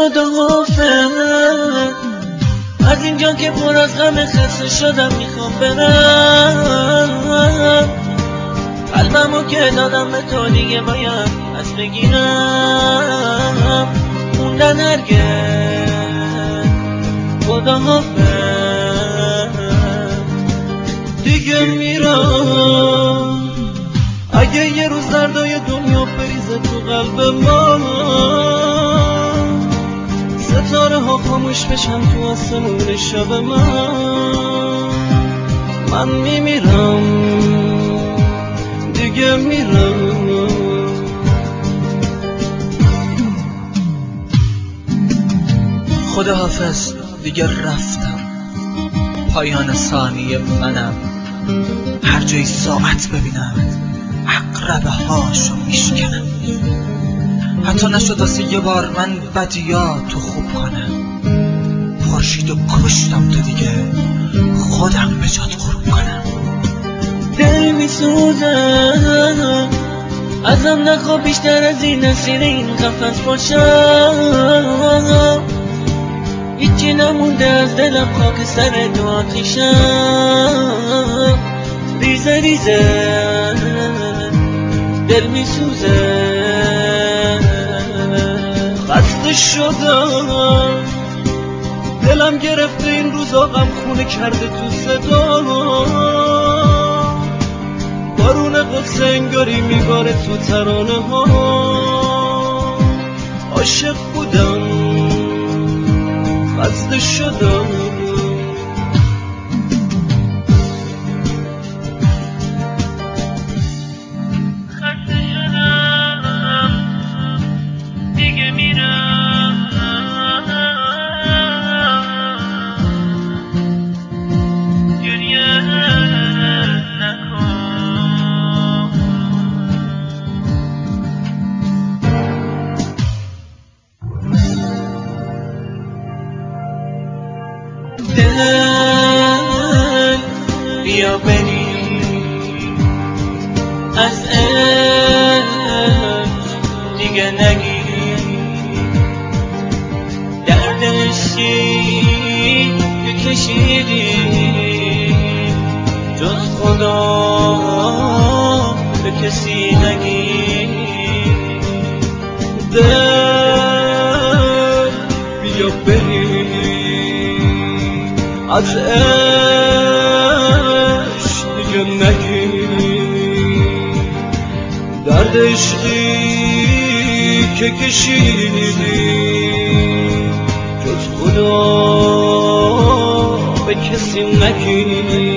خداحافظ. از اینجا که پر از غم خسته شدم میخوام برم، قلبمو که دادم به تو دیگه باید از بگیرم. موندن هرگز خداحافظ، دیگه میرم. اگه یه روز دردای دنیا بریزه تو قلب من، ستاره ها خاموش بشن تو آسمون شب من میمیرم، دیگه میرم. خداحافظ، دیگه رفتم، پایان ثانیه منم. هر جای ساعت ببینم عقربه هاشو میشکنم. حتی نشد واسه یه بار من بدیاتو خوب کنم. خورشیدو کشتم تو دیگه خودم به جات غروب کنم. دل میسوزه ازم، نخواه بیشتر از این اسیر این قفس باشم. هیچی نمونده از دلم، خاک سر دو آتیشم. ریزه ریزه دل میسوزه، خسته شدم، دلم گرفته این روزا، غم خونه کرده تو صدا. بارون قدس انگاری میباره تو ترانه ها. عاشق بودم، خسته شدم. دیگه میرم، گریه نکن. دل بیا بریم از عشق دیگه نگی. دردشی بکشیدی جز خدا به کسی نگی. دل بیا بریم از عشق دیگه نگی. درد عشقی که کشیدی جز خدا به کسی نگی.